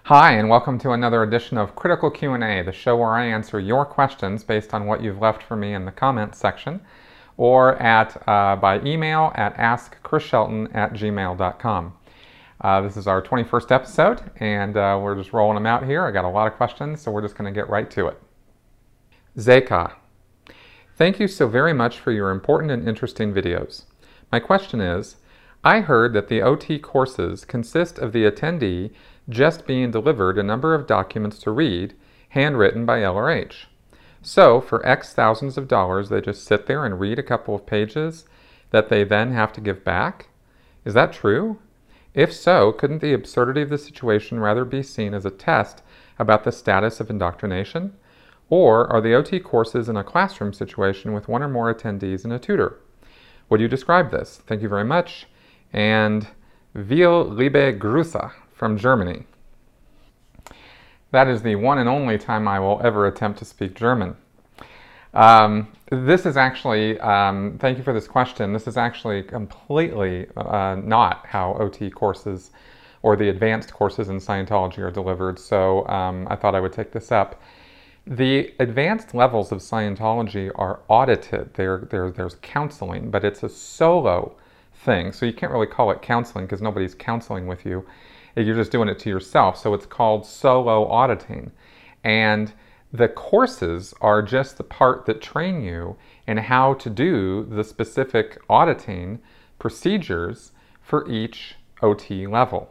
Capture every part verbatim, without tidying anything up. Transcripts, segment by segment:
Hi, and welcome to another edition of Critical Q and A, the show where I answer your questions based on what you've left for me in the comments section, or at uh, by email at ask chris shelton at gmail dot com. Uh, this is our twenty-first episode, and uh, we're just rolling them out here. I got a lot of questions, so we're just going to get right to it. Zeka. Thank you so very much for your important and interesting videos. My question is, I heard that the O T courses consist of the attendee just being delivered a number of documents to read, handwritten by L R H. So, for X thousands of dollars, they just sit there and read a couple of pages that they then have to give back? Is that true? If so, couldn't the absurdity of the situation rather be seen as a test about the status of indoctrination? Or are the O T courses in a classroom situation with one or more attendees and a tutor? Would you describe this? Thank you very much. And Viel liebe Grüße from Germany. That is the one and only time I will ever attempt to speak German. Um, this is actually, um, thank you for this question, this is actually completely uh, not how O T courses or the advanced courses in Scientology are delivered, so um, I thought I would take this up. The advanced levels of Scientology are audited. There, there, there's counseling, but it's a solo thing, so you can't really call it counseling because nobody's counseling with you. You're just doing it to yourself, so it's called solo auditing. And the courses are just the part that train you in how to do the specific auditing procedures for each O T level.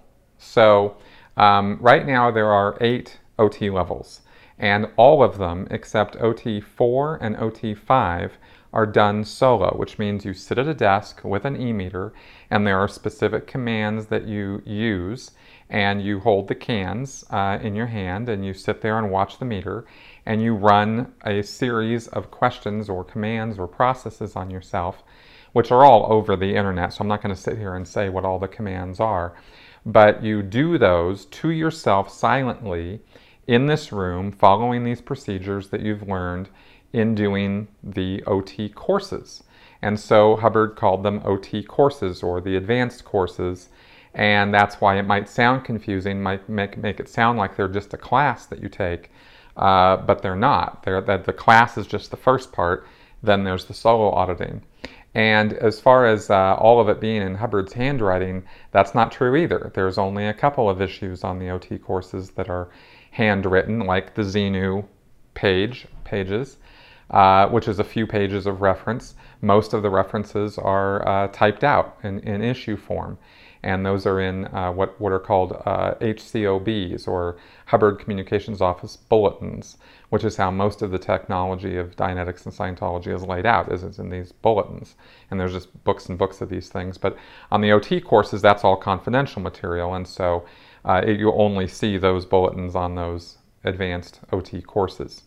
So um, right now there are eight O T levels, and all of them except O T four and O T five are done solo, which means you sit at a desk with an e-meter and there are specific commands that you use, and you hold the cans uh, in your hand and you sit there and watch the meter and you run a series of questions or commands or processes on yourself, which are all over the internet, so I'm not going to sit here and say what all the commands are, but you do those to yourself silently in this room following these procedures that you've learned in doing the O T courses. And so Hubbard called them O T courses or the advanced courses, and that's why it might sound confusing, might make, make it sound like they're just a class that you take, uh, but they're not. They're, that the class is just the first part, then there's the solo auditing. And as far as uh, all of it being in Hubbard's handwriting, that's not true either. There's only a couple of issues on the O T courses that are handwritten, like the Xenu page, pages, Uh, which is a few pages of reference. Most of the references are uh, typed out in, in issue form, and those are in uh, what, what are called uh, H C O Bs, or Hubbard Communications Office Bulletins, which is how most of the technology of Dianetics and Scientology is laid out, is it's in these bulletins. And there's just books and books of these things. But on the O T courses, that's all confidential material, and so uh, it, you only see those bulletins on those advanced O T courses.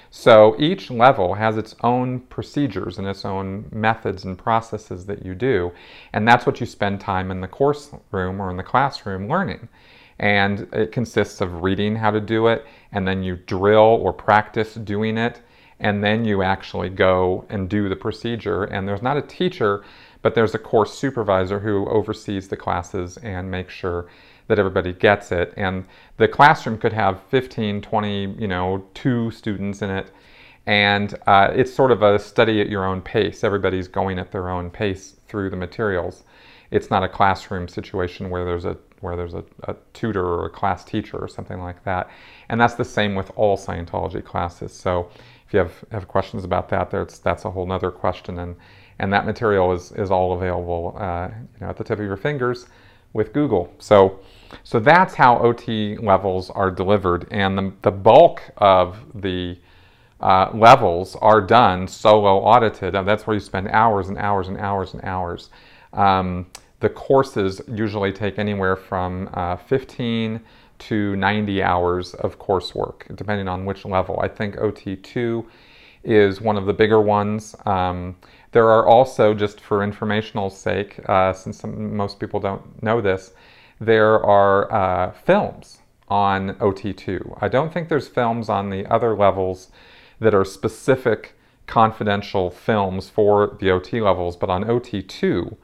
So each level has its own procedures and its own methods and processes that you do, and that's what you spend time in the course room or in the classroom learning. And it consists of reading how to do it, and then you drill or practice doing it, and then you actually go and do the procedure. And there's not a teacher, but there's a course supervisor who oversees the classes and makes sure that everybody gets it. And the classroom could have fifteen, twenty, you know, two students in it. And uh, it's sort of a study at your own pace. Everybody's going at their own pace through the materials. It's not a classroom situation where there's a where there's a, a tutor or a class teacher or something like that. And that's the same with all Scientology classes. So if you have, have questions about that, that's, that's a whole nother question. And, and that material is, is all available uh, you know, at the tip of your fingers with Google. So, so that's how O T levels are delivered, and the, the bulk of the uh, levels are done solo audited, and that's where you spend hours and hours and hours and hours. Um, the courses usually take anywhere from uh, fifteen to ninety hours of coursework, depending on which level. I think O T two is one of the bigger ones. Um, there are also, just for informational sake, uh, since some, most people don't know this, there are uh, films on O T two. I don't think there's films on the other levels that are specific confidential films for the O T levels, but on O T two,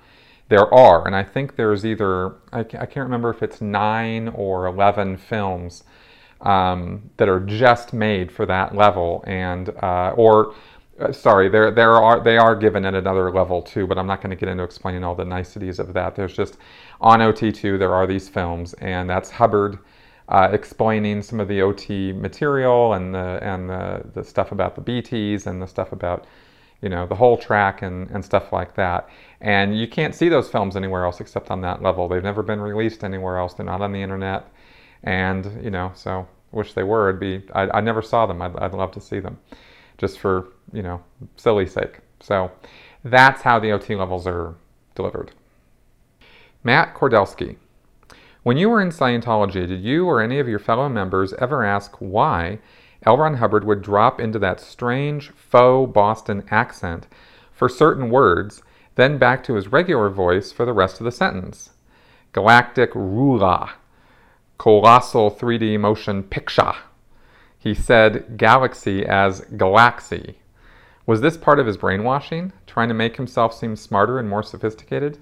there are, and I think there's either, I can't remember if it's nine or eleven films um, that are just made for that level, and uh, or uh, sorry, there there are they are given at another level too, but I'm not going to get into explaining all the niceties of that. There's just on O T two there are these films, and that's Hubbard uh, explaining some of the O T material and the and the, the stuff about the B Ts and the stuff about, you know, the whole track and, and stuff like that. And you can't see those films anywhere else except on that level. They've never been released anywhere else. They're not on the internet. And, you know, so I wish they were. It'd be, I, I never saw them. I'd, I'd love to see them just for, you know, silly sake. So that's how the O T levels are delivered. Matt Kordelsky. When you were in Scientology, did you or any of your fellow members ever ask why L. Ron Hubbard would drop into that strange faux Boston accent for certain words, then back to his regular voice for the rest of the sentence? Galactic ruler, colossal three D motion picture. He said galaxy as galaxy. Was this part of his brainwashing, trying to make himself seem smarter and more sophisticated?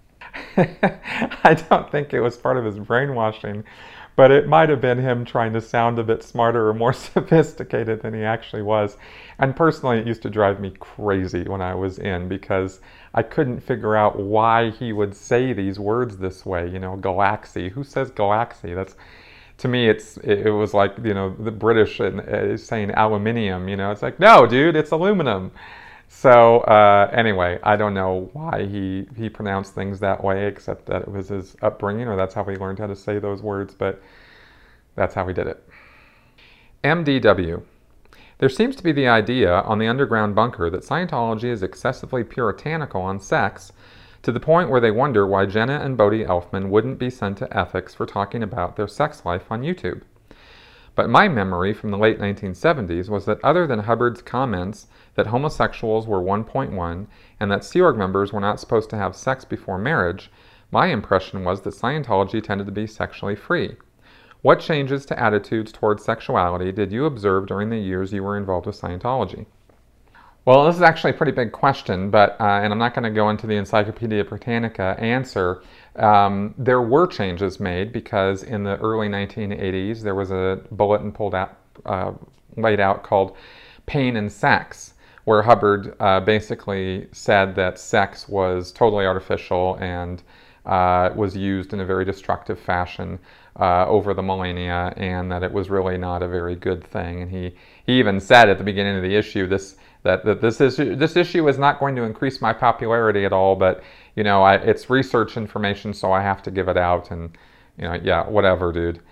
I don't think it was part of his brainwashing, but it might have been him trying to sound a bit smarter or more sophisticated than he actually was. And personally, it used to drive me crazy when I was in, because I couldn't figure out why he would say these words this way. You know, galaxy. Who says galaxy? That's, to me, it's it, it was like, you know, the British uh, saying aluminium. You know, it's like, no, dude, it's aluminum. So uh, anyway, I don't know why he, he pronounced things that way, except that it was his upbringing, or that's how he learned how to say those words, but that's how he did it. M D W. There seems to be the idea on the underground bunker that Scientology is excessively puritanical on sex, to the point where they wonder why Jenna and Bodhi Elfman wouldn't be sent to ethics for talking about their sex life on YouTube. But my memory from the late nineteen seventies was that other than Hubbard's comments that homosexuals were one point one and that Sea Org members were not supposed to have sex before marriage, my impression was that Scientology tended to be sexually free. What changes to attitudes towards sexuality did you observe during the years you were involved with Scientology? Well, this is actually a pretty big question, but uh, and I'm not going to go into the Encyclopedia Britannica answer. Um, there were changes made because in the early nineteen eighties there was a bulletin pulled out, uh, laid out called Pain and Sex, where Hubbard uh, basically said that sex was totally artificial and uh, was used in a very destructive fashion uh, over the millennia, and that it was really not a very good thing. And he, he even said at the beginning of the issue this that, that this issue this issue is not going to increase my popularity at all, but you know, I, it's research information, so I have to give it out, and you know, yeah, whatever, dude.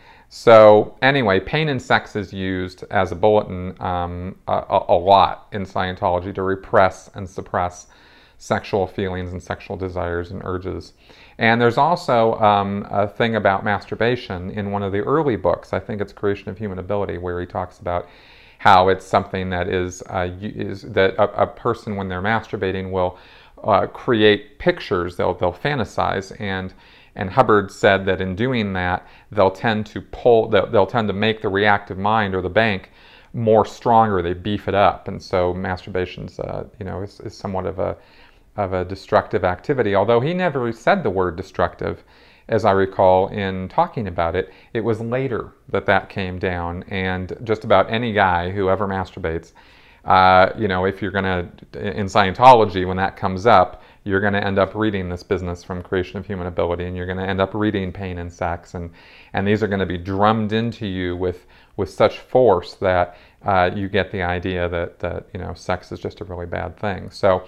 So anyway, Pain and Sex is used as a bulletin um, a, a lot in Scientology to repress and suppress sexual feelings and sexual desires and urges. And there's also um, a thing about masturbation in one of the early books. I think it's Creation of Human Ability, where he talks about how it's something that is uh, is that a, a person, when they're masturbating, will uh, create pictures. They'll they'll fantasize, and and Hubbard said that in doing that, they'll tend to pull, they'll, they'll tend to make the reactive mind or the bank more stronger. They beef it up, and so masturbation's uh, you know is, is somewhat of a of a destructive activity. Although he never said the word destructive, as I recall in talking about it. It was later that that came down, and just about any guy who ever masturbates, uh, you know, if you're gonna, in Scientology, when that comes up, you're gonna end up reading this business from Creation of Human Ability, and you're gonna end up reading Pain and Sex, and and these are gonna be drummed into you with with such force that uh, you get the idea that that you know, sex is just a really bad thing. So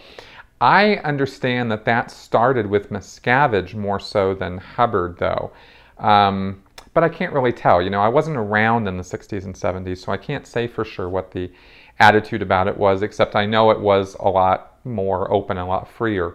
I understand that that started with Miscavige more so than Hubbard, though. Um, but I can't really tell. You know, I wasn't around in the sixties and seventies, so I can't say for sure what the attitude about it was, except I know it was a lot more open, a lot freer.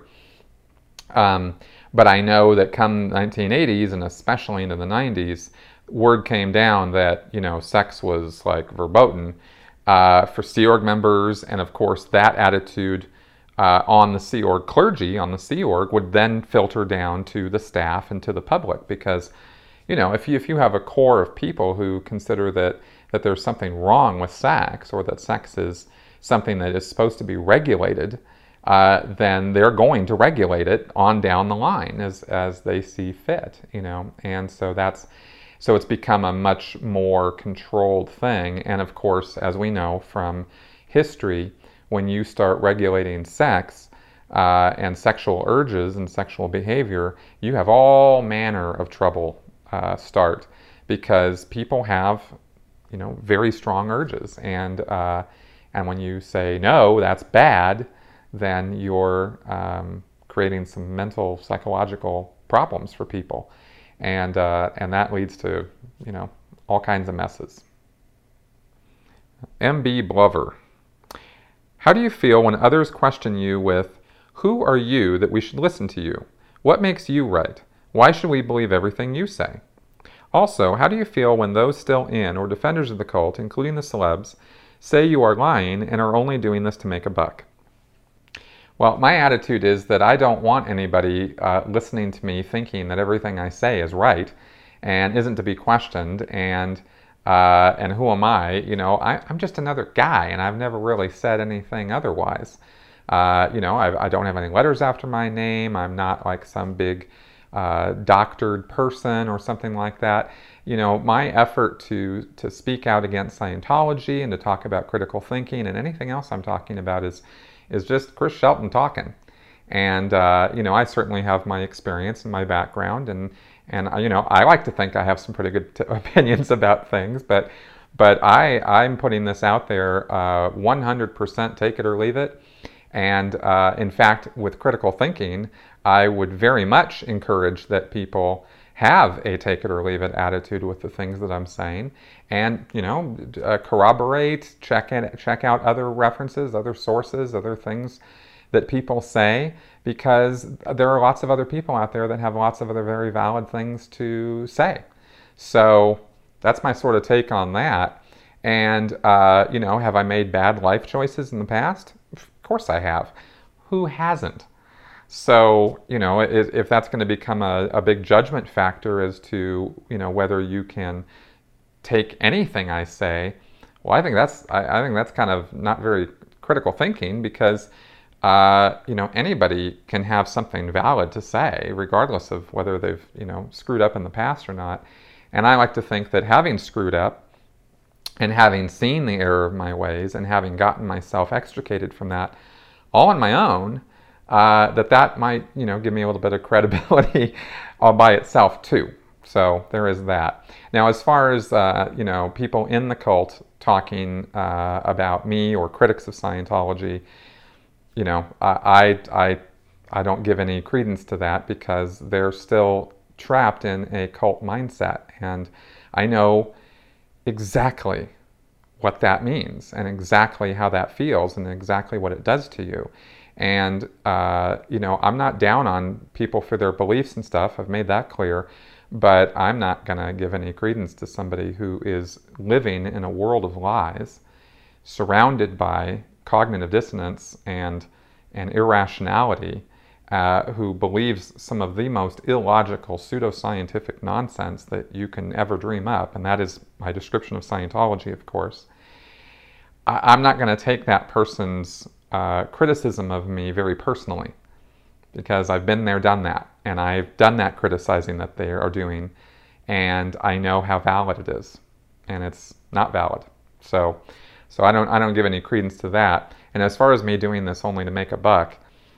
Um, but I know that come nineteen eighties, and especially into the nineties, word came down that, you know, sex was like verboten uh, for Sea Org members, and of course that attitude Uh, on the Sea Org clergy, on the Sea Org, would then filter down to the staff and to the public, because, you know, if you, if you have a core of people who consider that, that there's something wrong with sex, or that sex is something that is supposed to be regulated, uh, then they're going to regulate it on down the line as, as they see fit, you know. And so that's, so it's become a much more controlled thing. And of course, as we know from history, when you start regulating sex uh, and sexual urges and sexual behavior, you have all manner of trouble uh, start, because people have, you know, very strong urges. And, uh, and when you say, no, that's bad, then you're um, creating some mental, psychological problems for people. And, uh, and that leads to, you know, all kinds of messes. M B Blover. How do you feel when others question you with, who are you that we should listen to you? What makes you right? Why should we believe everything you say? Also, how do you feel when those still in or defenders of the cult, including the celebs, say you are lying and are only doing this to make a buck? Well, my attitude is that I don't want anybody uh, listening to me thinking that everything I say is right and isn't to be questioned, and uh, and who am I? You know, I, I'm just another guy, and I've never really said anything otherwise. Uh, you know, I, I don't have any letters after my name. I'm not like some big uh, doctored person or something like that. You know, my effort to to speak out against Scientology and to talk about critical thinking and anything else I'm talking about is is just Chris Shelton talking. And, uh, you know, I certainly have my experience and my background, and, and you know, I like to think I have some pretty good t- opinions about things, but but I, I'm putting this out there uh, one hundred percent take it or leave it. And uh, in fact, with critical thinking, I would very much encourage that people have a take it or leave it attitude with the things that I'm saying, and, you know, uh, corroborate, check in, check out other references, other sources, other things that people say, because there are lots of other people out there that have lots of other very valid things to say. So that's my sort of take on that. And, uh, you know, have I made bad life choices in the past? Of course I have. Who hasn't? So, you know, if, if that's going to become a, a big judgment factor as to, you know, whether you can take anything I say, well, I think that's I, I think that's kind of not very critical thinking, because, uh, you know, anybody can have something valid to say, regardless of whether they've, you know, screwed up in the past or not. And I like to think that having screwed up and having seen the error of my ways and having gotten myself extricated from that all on my own, Uh, that that might, you know, give me a little bit of credibility all by itself too. So there is that. Now, as far as, uh, you know, people in the cult talking uh, about me or critics of Scientology, you know, I, I, I don't give any credence to that, because they're still trapped in a cult mindset. And I know exactly what that means and exactly how that feels and exactly what it does to you. And, uh, you know, I'm not down on people for their beliefs and stuff. I've made that clear. But I'm not going to give any credence to somebody who is living in a world of lies, surrounded by cognitive dissonance and, and irrationality, uh, who believes some of the most illogical pseudoscientific nonsense that you can ever dream up. And that is my description of Scientology, of course. I, I'm not going to take that person's Uh, criticism of me very personally, because I've been there, done that, and I've done that criticizing that they are doing, and I know how valid it is, and it's not valid. So, so I don't I don't give any credence to that. And as far as me doing this only to make a buck,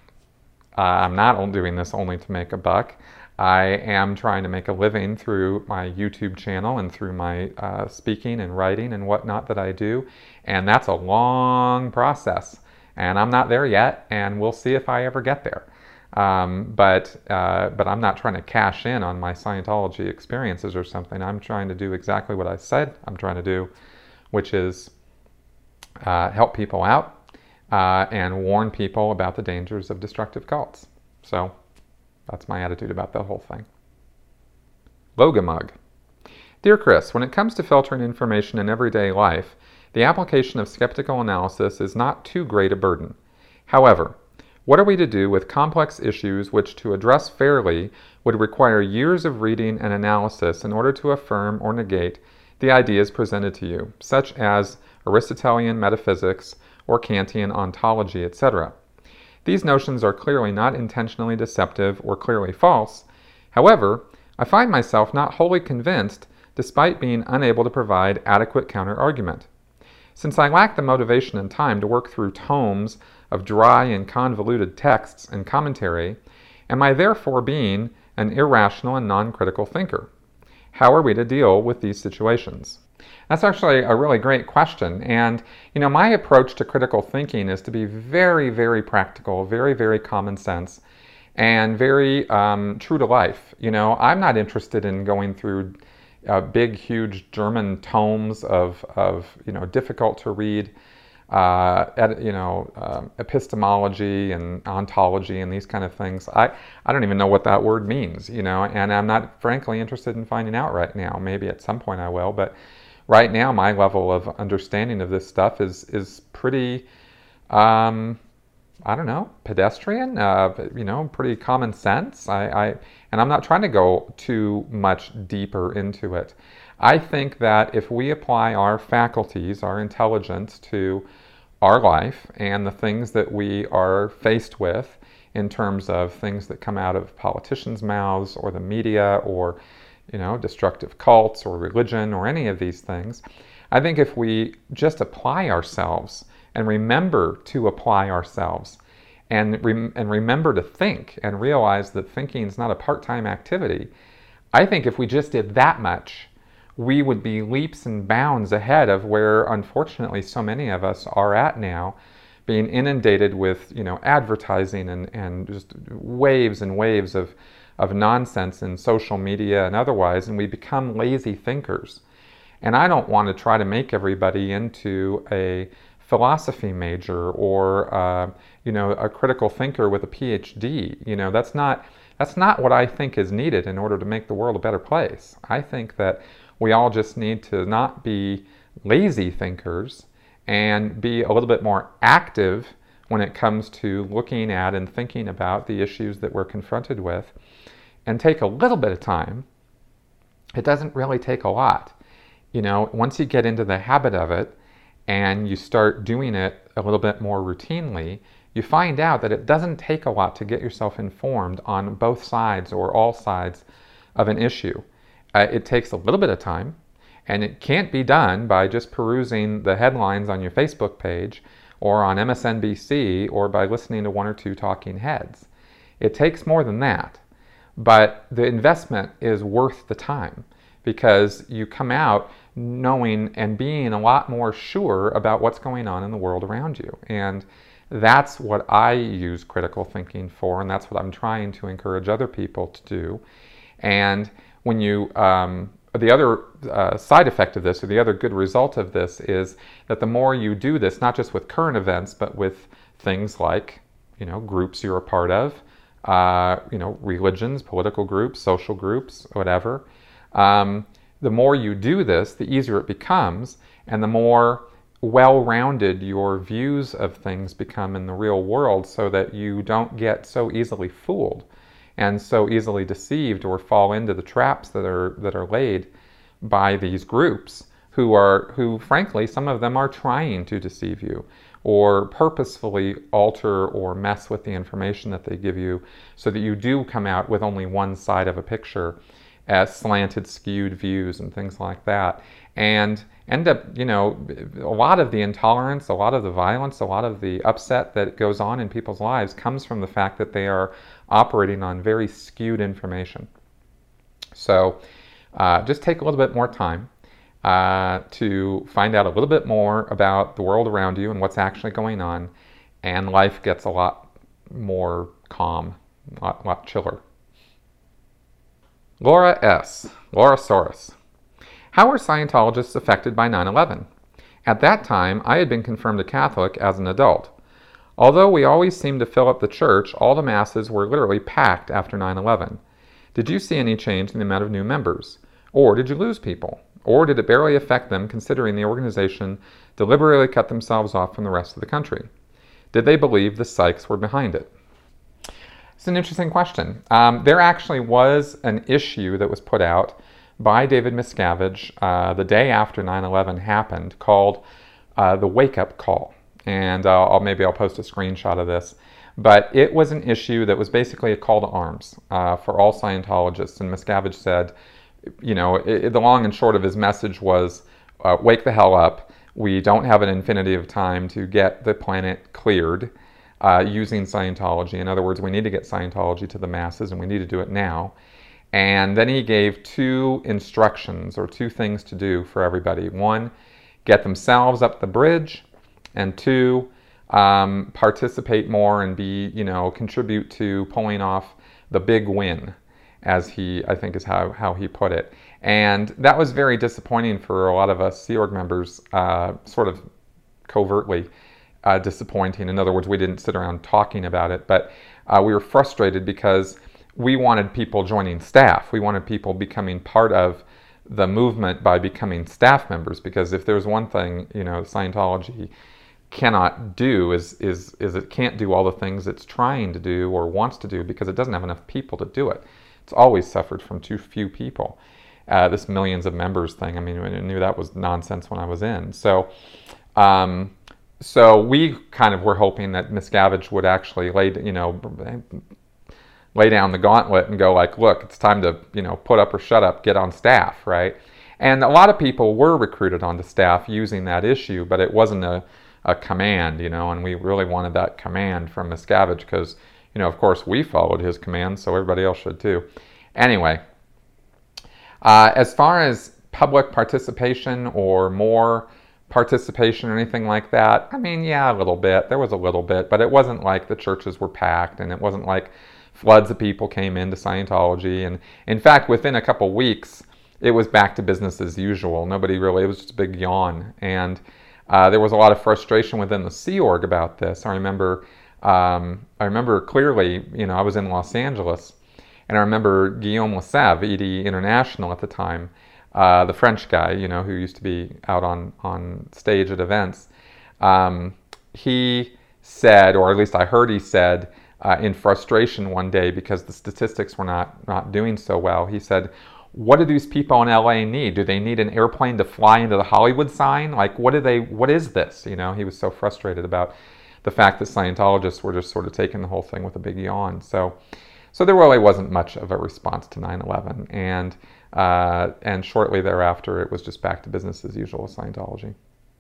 uh, I'm not doing this only to make a buck. I am trying to make a living through my YouTube channel and through my uh, speaking and writing and whatnot that I do, and that's a long process. And I'm not there yet, and we'll see if I ever get there. Um, but uh, but I'm not trying to cash in on my Scientology experiences or something. I'm trying to do exactly what I said I'm trying to do, which is uh, help people out uh, and warn people about the dangers of destructive cults. So that's my attitude about the whole thing. Logamug. Dear Chris, when it comes to filtering information in everyday life, the application of skeptical analysis is not too great a burden. However, what are we to do with complex issues which, to address fairly, would require years of reading and analysis in order to affirm or negate the ideas presented to you, such as Aristotelian metaphysics or Kantian ontology, et cetera? These notions are clearly not intentionally deceptive or clearly false. However, I find myself not wholly convinced despite being unable to provide adequate counter-argument. Since I lack the motivation and time to work through tomes of dry and convoluted texts and commentary, am I therefore being an irrational and non-critical thinker? How are we to deal with these situations? That's actually a really great question. And, you know, my approach to critical thinking is to be very, very practical, very, very common sense, and very um, true to life. You know, I'm not interested in going through uh, big, huge German tomes of, of, you know, difficult to read, uh, ed, you know, uh, epistemology and ontology and these kind of things. I, I don't even know what that word means, you know, and I'm not frankly interested in finding out right now. Maybe at some point I will, but right now my level of understanding of this stuff is, is pretty, um, I don't know, pedestrian, uh, you know, pretty common sense. I, I, and I'm not trying to go too much deeper into it. I think that if we apply our faculties, our intelligence to our life and the things that we are faced with in terms of things that come out of politicians' mouths or the media or, you know, destructive cults or religion or any of these things, I think if we just apply ourselves and remember to apply ourselves and, rem- and remember to think and realize that thinking is not a part-time activity, I think if we just did that much, we would be leaps and bounds ahead of where, unfortunately, so many of us are at now, being inundated with, you know, advertising and, and just waves and waves of, of nonsense in social media and otherwise, and we become lazy thinkers. And I don't want to try to make everybody into a philosophy major or, uh, you know, a critical thinker with a P H D. You know, that's not, that's not what I think is needed in order to make the world a better place. I think that we all just need to not be lazy thinkers and be a little bit more active when it comes to looking at and thinking about the issues that we're confronted with, and take a little bit of time. It doesn't really take a lot. You know, once you get into the habit of it and you start doing it a little bit more routinely, you find out that it doesn't take a lot to get yourself informed on both sides or all sides of an issue. Uh, it takes a little bit of time, and it can't be done by just perusing the headlines on your Facebook page or on M S N B C or by listening to one or two talking heads. It takes more than that, but the investment is worth the time because you come out knowing and being a lot more sure about what's going on in the world around you. And that's what I use critical thinking for, and that's what I'm trying to encourage other people to do. And when you, um, the other uh, side effect of this, or the other good result of this, is that the more you do this, not just with current events, but with things like, you know, groups you're a part of, uh, you know, religions, political groups, social groups, whatever, um, the more you do this, the easier it becomes, and the more well-rounded your views of things become in the real world, so that you don't get so easily fooled and so easily deceived or fall into the traps that are that are laid by these groups who are who frankly some of them are trying to deceive you or purposefully alter or mess with the information that they give you so that you do come out with only one side of a picture as slanted, skewed views and things like that, and end up, you know, a lot of the intolerance, a lot of the violence, a lot of the upset that goes on in people's lives comes from the fact that they are operating on very skewed information. So uh, just take a little bit more time uh, to find out a little bit more about the world around you and what's actually going on, and life gets a lot more calm, a lot, lot chiller. Laura S. Laura Soros. How were Scientologists affected by nine eleven? At that time, I had been confirmed a Catholic as an adult. Although we always seemed to fill up the church, all the masses were literally packed after nine eleven. Did you see any change in the amount of new members? Or did you lose people? Or did it barely affect them considering the organization deliberately cut themselves off from the rest of the country? Did they believe the psychs were behind it? It's an interesting question. Um, there actually was an issue that was put out by David Miscavige uh, the day after nine eleven happened called uh, The Wake Up Call. And uh, I'll, maybe I'll post a screenshot of this. But it was an issue that was basically a call to arms uh, for all Scientologists. And Miscavige said, you know, it, the long and short of his message was, uh, wake the hell up. We don't have an infinity of time to get the planet cleared uh, using Scientology. In other words, we need to get Scientology to the masses, and we need to do it now. And then he gave two instructions, or two things to do for everybody. One, get themselves up the bridge, and two, um, participate more and be, you know, contribute to pulling off the big win, as he, I think is how, how he put it. And that was very disappointing for a lot of us Sea Org members, uh, sort of covertly uh, disappointing. In other words, we didn't sit around talking about it, but uh, we were frustrated because we wanted people joining staff. We wanted people becoming part of the movement by becoming staff members, because if there's one thing, you know, Scientology cannot do is is is it can't do all the things it's trying to do or wants to do because it doesn't have enough people to do it. It's always suffered from too few people. Uh, this millions of members thing, I mean, I knew that was nonsense when I was in. So, um, so we kind of were hoping that Miscavige would actually lay, you know, lay down the gauntlet and go like, look, it's time to, you know, put up or shut up, get on staff, right? And a lot of people were recruited onto staff using that issue, but it wasn't a, a command, you know, and we really wanted that command from Miscavige because, you know, of course we followed his commands, so everybody else should too. Anyway, uh, as far as public participation or more participation or anything like that, I mean, yeah, a little bit. There was a little bit, but it wasn't like the churches were packed, and it wasn't like floods of people came into Scientology. And in fact, within a couple weeks, it was back to business as usual. Nobody really, it was just a big yawn. And uh, there was a lot of frustration within the Sea Org about this. I remember, um, I remember clearly, you know, I was in Los Angeles, and I remember Guillaume Lesève, E D International at the time, uh, the French guy, you know, who used to be out on, on stage at events. Um, he said, or at least I heard he said, Uh, in frustration one day because the statistics were not, not doing so well. He said, what do these people in L A need? Do they need an airplane to fly into the Hollywood sign? Like, what do they, what is this? You know, he was so frustrated about the fact that Scientologists were just sort of taking the whole thing with a big yawn. So, so there really wasn't much of a response to nine eleven. And, uh, and shortly thereafter, it was just back to business as usual with Scientology.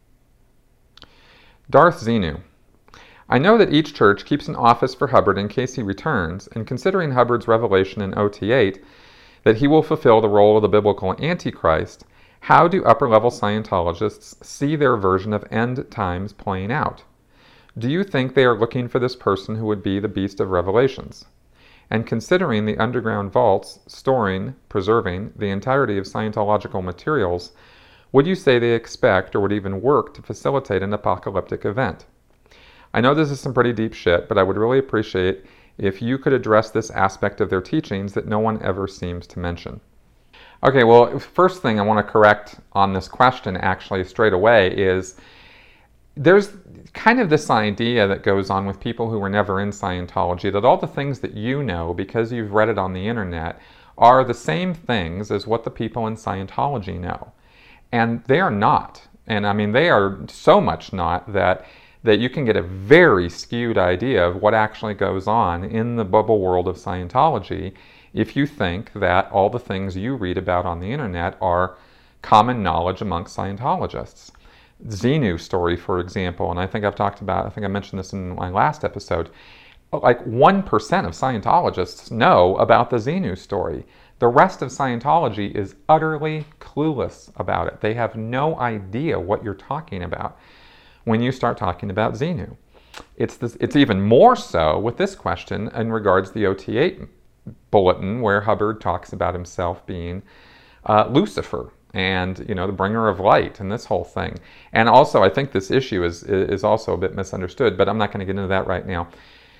Darth Xenu. I know that each church keeps an office for Hubbard in case he returns, and considering Hubbard's revelation in O T eight that he will fulfill the role of the biblical Antichrist, how do upper-level Scientologists see their version of end times playing out? Do you think they are looking for this person who would be the beast of Revelations? And considering the underground vaults storing, preserving the entirety of Scientological materials, would you say they expect or would even work to facilitate an apocalyptic event? I know this is some pretty deep shit, but I would really appreciate if you could address this aspect of their teachings that no one ever seems to mention. Okay, well, first thing I want to correct on this question actually straight away is there's kind of this idea that goes on with people who were never in Scientology that all the things that you know because you've read it on the internet are the same things as what the people in Scientology know. And they are not. And I mean, they are so much not that that you can get a very skewed idea of what actually goes on in the bubble world of Scientology if you think that all the things you read about on the internet are common knowledge amongst Scientologists. Xenu story, for example, and I think I've talked about, I think I mentioned this in my last episode, like one percent of Scientologists know about the Xenu story. The rest of Scientology is utterly clueless about it. They have no idea what you're talking about when you start talking about Xenu. It's, this, it's even more so with this question in regards to the O T eight bulletin where Hubbard talks about himself being uh, Lucifer and, you know, the bringer of light and this whole thing. And also, I think this issue is, is also a bit misunderstood, but I'm not going to get into that right now.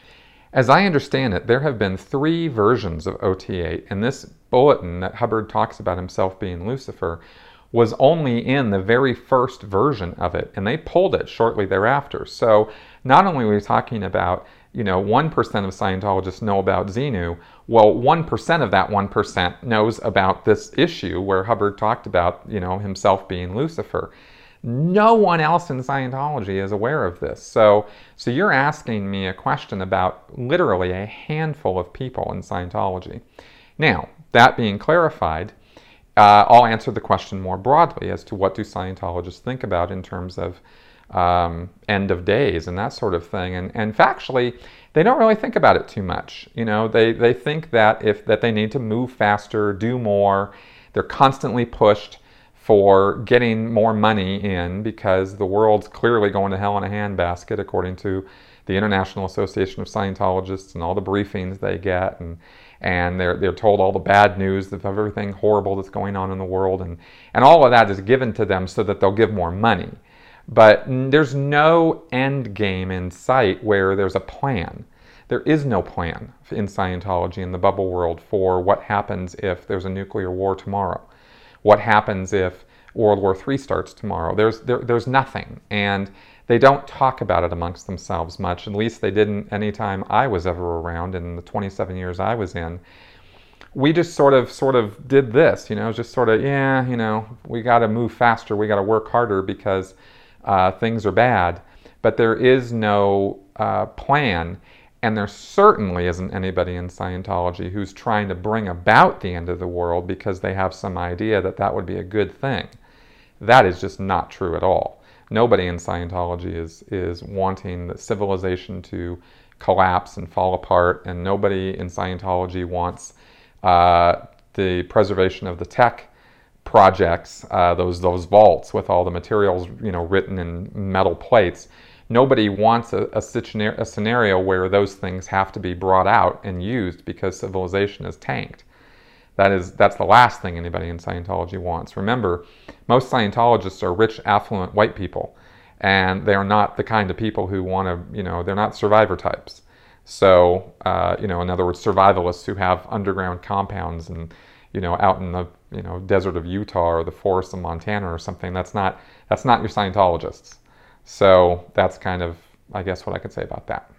As I understand it, there have been three versions of O T eight, and this bulletin that Hubbard talks about himself being Lucifer was only in the very first version of it, and they pulled it shortly thereafter. So not only are we talking about, you know, one percent of Scientologists know about Xenu, well, one percent of that one percent knows about this issue where Hubbard talked about, you know, himself being Lucifer. No one else in Scientology is aware of this. So, so you're asking me a question about literally a handful of people in Scientology. Now, that being clarified, uh, I'll answer the question more broadly as to what do Scientologists think about in terms of um, end of days and that sort of thing. And, and factually, they don't really think about it too much. You know, they, they think that if that they need to move faster, do more. They're constantly pushed for getting more money in because the world's clearly going to hell in a handbasket, according to the International Association of Scientologists and all the briefings they get, and and they're they're told all the bad news of everything horrible that's going on in the world, and and all of that is given to them so that they'll give more money. But there's no end game in sight where there's a plan. There is no plan in Scientology, in the bubble world, for what happens if there's a nuclear war tomorrow. What happens if World War Three starts tomorrow? There's there, there's nothing, and they don't talk about it amongst themselves much. At least they didn't any time I was ever around in the twenty-seven years I was in. We just sort of sort of did this, you know, just sort of yeah, you know, we got to move faster, we got to work harder because uh, things are bad. But there is no uh, plan. And there certainly isn't anybody in Scientology who's trying to bring about the end of the world because they have some idea that that would be a good thing. That is just not true at all. Nobody in Scientology is, is wanting the civilization to collapse and fall apart, and nobody in Scientology wants uh, the preservation of the tech projects, uh, those, those vaults with all the materials, you know, written in metal plates. Nobody wants a, a, a scenario where those things have to be brought out and used because civilization is tanked. That is, that's the last thing anybody in Scientology wants. Remember, most Scientologists are rich, affluent white people, and they are not the kind of people who want to, you know, they're not survivor types. So, uh, you know, in other words, survivalists who have underground compounds and, you know, out in the, you know, desert of Utah or the forests of Montana or something. That's not, that's not your Scientologists. So that's kind of, I guess, what I could say about that.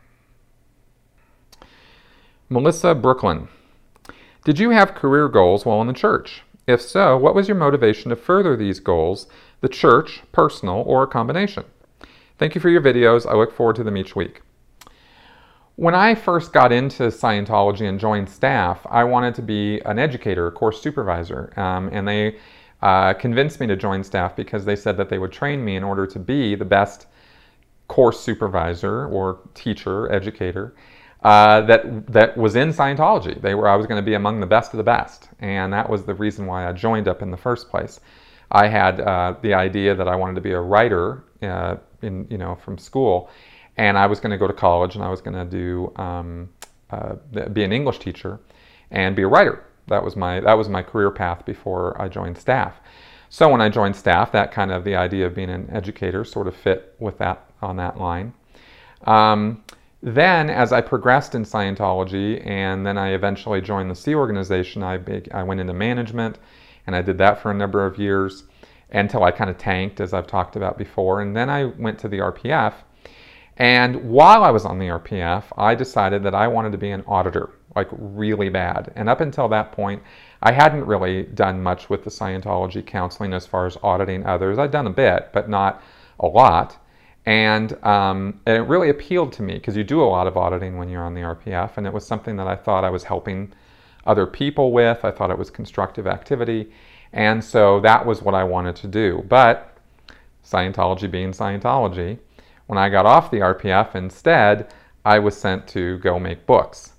Melissa Brooklyn. Did you have career goals while in the church? If so, what was your motivation to further these goals, the church, personal, or a combination? Thank you for your videos. I look forward to them each week. When I first got into Scientology and joined staff, I wanted to be an educator, a course supervisor, um, and they Uh, convinced me to join staff because they said that they would train me in order to be the best course supervisor or teacher, educator uh, that that was in Scientology. They were I was going to be among the best of the best, and that was the reason why I joined up in the first place. I had uh, the idea that I wanted to be a writer uh, in you know from school, and I was going to go to college and I was going to do um, uh, be an English teacher and be a writer. That was my that was my career path before I joined staff. So when I joined staff, that kind of the idea of being an educator sort of fit with that on that line. Um, then as I progressed in Scientology, and then I eventually joined the Sea Organization, I big, I went into management, and I did that for a number of years until I kind of tanked, as I've talked about before. And then I went to the R P F. And while I was on the R P F, I decided that I wanted to be an auditor, like really bad. And up until that point, I hadn't really done much with the Scientology counseling as far as auditing others. I'd done a bit, but not a lot. And, um, and it really appealed to me because you do a lot of auditing when you're on the R P F. And it was something that I thought I was helping other people with. I thought it was constructive activity. And so that was what I wanted to do. But Scientology being Scientology, when I got off the R P F, instead, I was sent to go make books.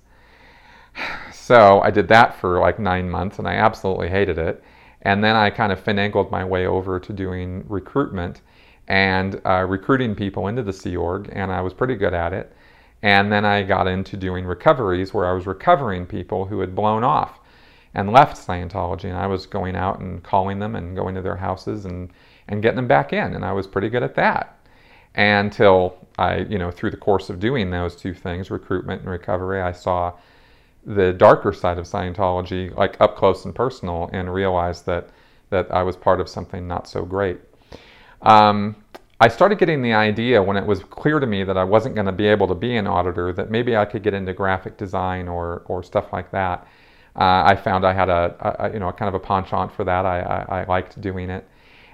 So I did that for like nine months, and I absolutely hated it. And then I kind of finagled my way over to doing recruitment and uh, recruiting people into the Sea Org, and I was pretty good at it. And then I got into doing recoveries, where I was recovering people who had blown off and left Scientology, and I was going out and calling them and going to their houses and, and getting them back in, and I was pretty good at that. Until I, you know, through the course of doing those two things, recruitment and recovery, I saw the darker side of Scientology, like up close and personal, and realized that that I was part of something not so great. Um, I started getting the idea when it was clear to me that I wasn't going to be able to be an auditor, that maybe I could get into graphic design or or stuff like that. Uh, I found I had a, a you know a kind of a penchant for that. I, I, I liked doing it.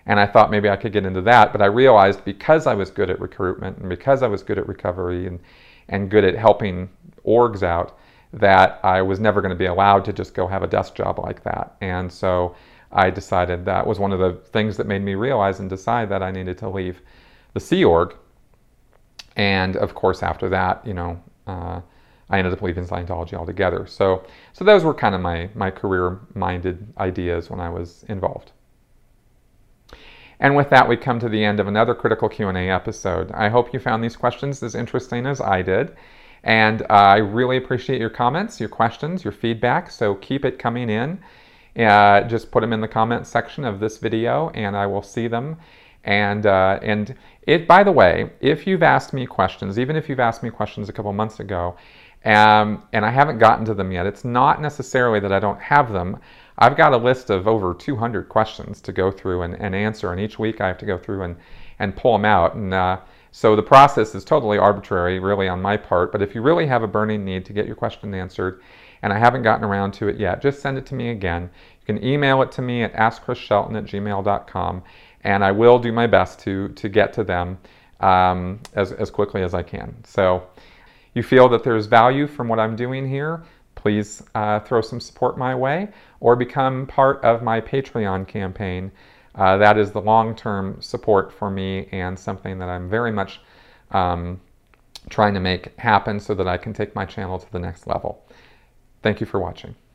And I thought maybe I could get into that, but I realized because I was good at recruitment and because I was good at recovery and, and good at helping orgs out, that I was never going to be allowed to just go have a desk job like that. And so I decided that was one of the things that made me realize and decide that I needed to leave the Sea Org. And of course, after that, you know, uh, I ended up leaving Scientology altogether. So, so those were kind of my, my career-minded ideas when I was involved. And with that, we come to the end of another Critical Q and A episode. I hope you found these questions as interesting as I did. And uh, I really appreciate your comments, your questions, your feedback. So keep it coming in. Uh, just put them in the comments section of this video and I will see them. And, uh, and it, by the way, if you've asked me questions, even if you've asked me questions a couple months ago, um, and I haven't gotten to them yet, it's not necessarily that I don't have them. I've got a list of over two hundred questions to go through and, and answer, and each week I have to go through and, and pull them out. And uh, so the process is totally arbitrary, really, on my part. But if you really have a burning need to get your question answered, and I haven't gotten around to it yet, just send it to me again. You can email it to me at ask chris shelton at gmail dot com, and I will do my best to, to get to them um, as, as quickly as I can. So you feel that there's value from what I'm doing here, please uh, throw some support my way or become part of my Patreon campaign. Uh, that is the long-term support for me and something that I'm very much um, trying to make happen so that I can take my channel to the next level. Thank you for watching.